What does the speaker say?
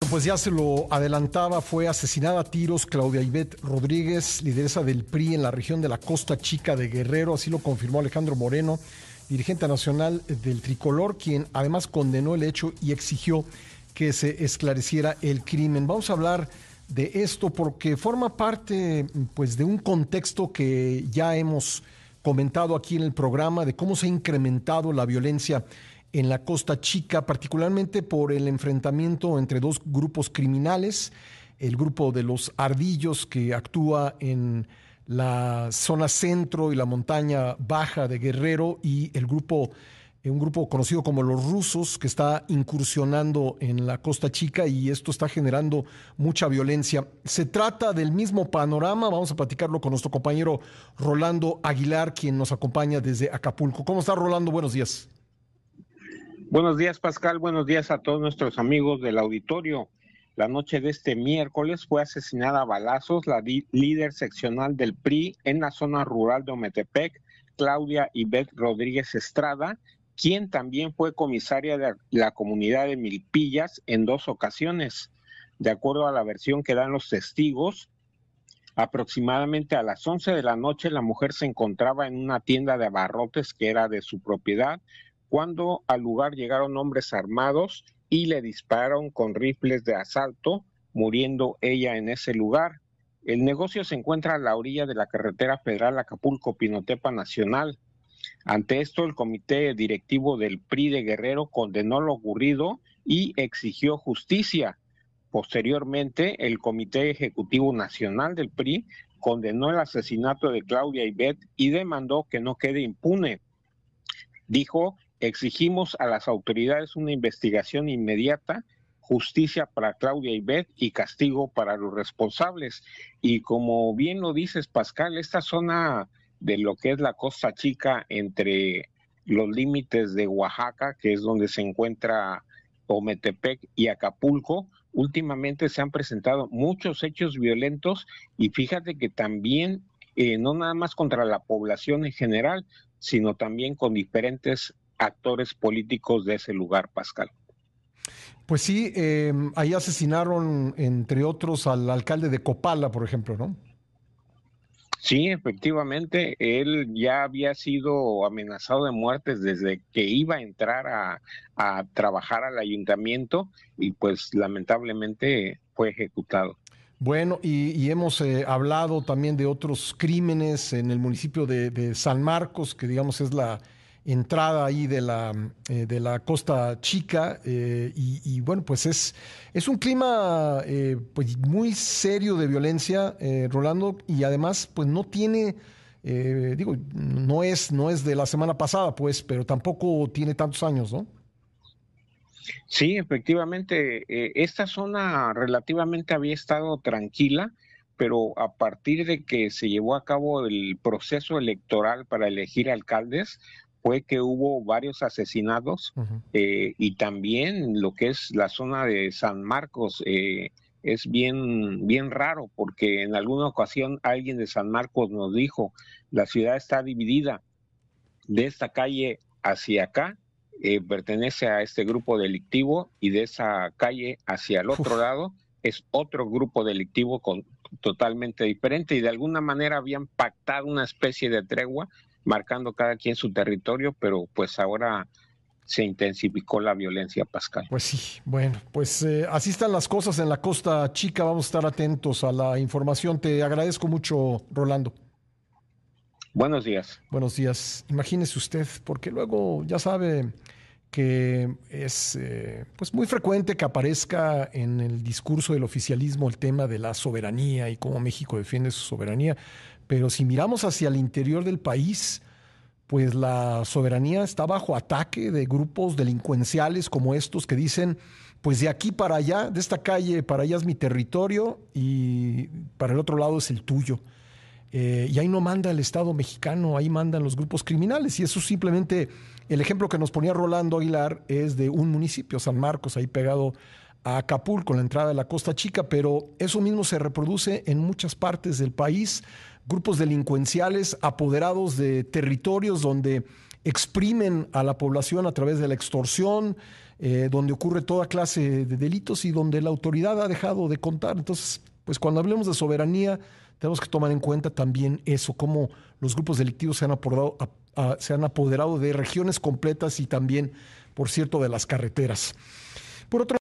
Pues ya se lo adelantaba, fue asesinada a tiros Claudia Ivette Rodríguez, lideresa del PRI en la región de la Costa Chica de Guerrero, así lo confirmó Alejandro Moreno, dirigente nacional del Tricolor, quien además condenó el hecho y exigió que se esclareciera el crimen. Vamos a hablar de esto porque forma parte pues, de un contexto que ya hemos comentado aquí en el programa de cómo se ha incrementado la violencia en la Costa Chica, particularmente por el enfrentamiento entre dos grupos criminales, el grupo de los Ardillos que actúa en la zona centro y la montaña baja de Guerrero y un grupo conocido como los Rusos que está incursionando en la Costa Chica y esto está generando mucha violencia. Se trata del mismo panorama, vamos a platicarlo con nuestro compañero Rolando Aguilar, quien nos acompaña desde Acapulco. ¿Cómo está, Rolando? Buenos días. Buenos días, Pascal. Buenos días a todos nuestros amigos del auditorio. La noche de este miércoles fue asesinada a balazos la líder seccional del PRI en la zona rural de Ometepec, Claudia Ivette Rodríguez Estrada, quien también fue comisaria de la comunidad de Milpillas en 2 ocasiones. De acuerdo a la versión que dan los testigos, aproximadamente a las 11 de la noche la mujer se encontraba en una tienda de abarrotes que era de su propiedad, cuando al lugar llegaron hombres armados y le dispararon con rifles de asalto, muriendo ella en ese lugar. El negocio se encuentra a la orilla de la carretera federal Acapulco-Pinotepa Nacional. Ante esto, el comité directivo del PRI de Guerrero condenó lo ocurrido y exigió justicia. Posteriormente, el Comité Ejecutivo Nacional del PRI condenó el asesinato de Claudia Ivette y demandó que no quede impune. Dijo: exigimos a las autoridades una investigación inmediata, justicia para Claudia Ivette y castigo para los responsables. Y como bien lo dices, Pascal, esta zona de lo que es la Costa Chica entre los límites de Oaxaca, que es donde se encuentra Ometepec y Acapulco, últimamente se han presentado muchos hechos violentos y fíjate que también no nada más contra la población en general, sino también con diferentes actores políticos de ese lugar, Pascal. Pues sí, ahí asesinaron, entre otros, al alcalde de Copala, por ejemplo, ¿no? Sí, efectivamente, él ya había sido amenazado de muertes desde que iba a entrar a trabajar al ayuntamiento y pues lamentablemente fue ejecutado. Bueno, y hemos hablado también de otros crímenes en el municipio de San Marcos, que digamos es la entrada ahí de la Costa Chica, y bueno, pues es un clima pues muy serio de violencia, Rolando, y además pues no tiene, digo, no es de la semana pasada, pues, pero tampoco tiene tantos años, ¿no? Sí, efectivamente, esta zona relativamente había estado tranquila, pero a partir de que se llevó a cabo el proceso electoral para elegir alcaldes, fue que hubo varios asesinados. Uh-huh. Y también lo que es la zona de San Marcos es bien raro, porque en alguna ocasión alguien de San Marcos nos dijo: la ciudad está dividida, de esta calle hacia acá pertenece a este grupo delictivo y de esa calle hacia el otro lado es otro grupo delictivo totalmente diferente, y de alguna manera habían pactado una especie de tregua, marcando cada quien su territorio, pero pues ahora se intensificó la violencia, Pascal. Pues sí, bueno, pues así están las cosas en la Costa Chica, vamos a estar atentos a la información. Te agradezco mucho, Rolando. Buenos días. Buenos días. Imagínese usted, porque luego ya sabe que es pues muy frecuente que aparezca en el discurso del oficialismo el tema de la soberanía y cómo México defiende su soberanía, pero si miramos hacia el interior del país, pues la soberanía está bajo ataque de grupos delincuenciales como estos que dicen, pues de aquí para allá, de esta calle para allá es mi territorio y para el otro lado es el tuyo. Y ahí no manda el Estado mexicano, ahí mandan los grupos criminales. Y eso simplemente, el ejemplo que nos ponía Rolando Aguilar es de un municipio, San Marcos, ahí pegado a Acapulco, la entrada de la Costa Chica, pero eso mismo se reproduce en muchas partes del país. Grupos delincuenciales apoderados de territorios donde exprimen a la población a través de la extorsión, donde ocurre toda clase de delitos y donde la autoridad ha dejado de contar. Entonces, pues cuando hablemos de soberanía, tenemos que tomar en cuenta también eso, cómo los grupos delictivos se han apoderado de regiones completas y también, por cierto, de las carreteras. Por otro